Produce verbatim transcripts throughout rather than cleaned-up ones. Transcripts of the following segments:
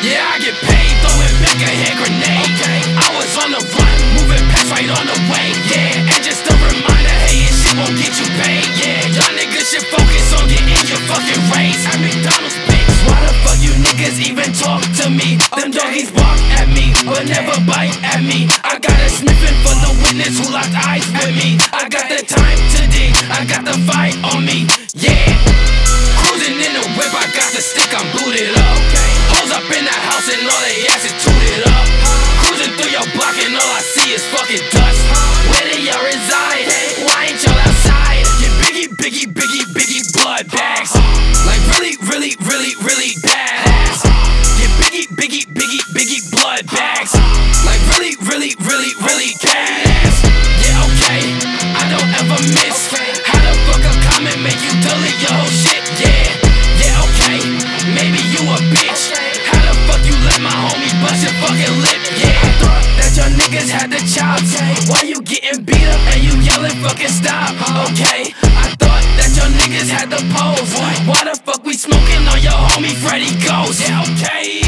Yeah, I get paid, throwing back a hand grenade. Okay. I was on the run, moving past right on the way. Yeah, and just a reminder, hey, and shit won't get you paid. Yeah, y'all niggas should focus on getting your fucking raise. At McDonald's, bitch. Why the fuck you niggas even talk to me? Them doggies bark at me, but never bite at me. I got a sniffing for the witness who locked eyes with me. I got the time to dig, I got the fight on me. Yeah, cruising in the whip, I got the stick, I'm booted up. Hoes up in the house and all they ass is tooted up. Cruising through your block and all I see is fucking dust. Where do y'all reside? Why ain't y'all outside? Get biggie, biggie, biggie, biggie blood bags. Like really, really, really, really badass. Get biggie, biggie, biggie, biggie blood bags. Like really, really, really, really badass. Yeah, okay, I don't ever miss. How the fuck a comment make you delete your whole shit? Yeah, yeah, okay, maybe you a bitch. How the fuck you let my homie bust your fucking lip? Yeah, I thought that your niggas had the chops. Why you getting beat up and you yelling fucking stop? Okay, I thought that your niggas had the pose. Why the fuck we smoking on your homie Freddy Ghost? Yeah, okay,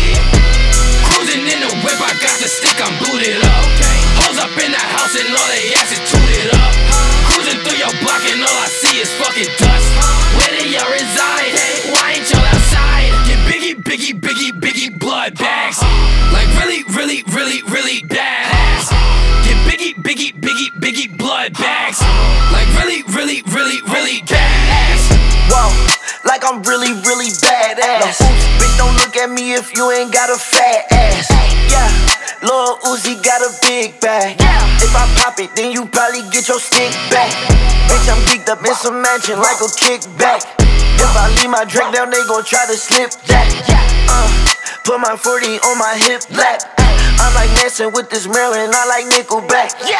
cruising in the whip, I got the stick, I'm booted up. Hoes up in the house and all they ass is tooted up. Cruising through your block and all I see is fucking dust. Where do y'all reside? Why ain't y'all outside? Get biggie, biggie, biggie, biggie blood bags. Like really, really, really, really badass. Get biggie, biggie, biggie, biggie blood bags. Like really, really, really, really badass. Whoa, like I'm really, really badass. Bitch, don't look at me if you ain't got a fat ass. Yeah, Lil Uzi got a big bag. If I pop it, then you probably get your stick back. Bitch, I'm geeked up in some mansion like a kickback. If I leave my drink down, they gon' try to slip that. Uh, put my forty on my hip lap. I'm like dancing with this Maryland, I like Nickelback. Yeah.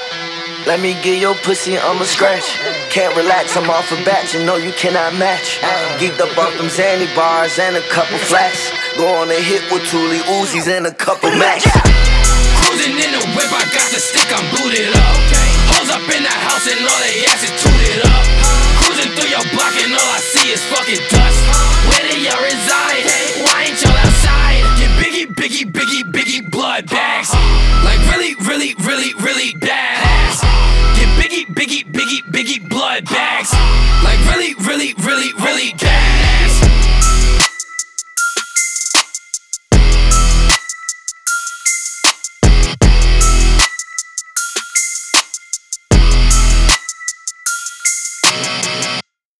Let me get your pussy, I'ma scratch. Can't relax, I'm off a batch, and no, you cannot match. Geeked up off them Zanny bars and a couple flats. Go on a hit with Tuli Uzis and a couple Macs. Cruising in the whip, I got the stick, I'm booted up. Hoes up in the house and all they ass is tooted up. Cruising through your block and all I see is fucking dust. Where do y'all reside? Why ain't y'all outside? Get biggie, biggie, biggie, biggie blood bags. Like really, really, really, really badass. Get biggie, biggie, biggie, biggie blood bags.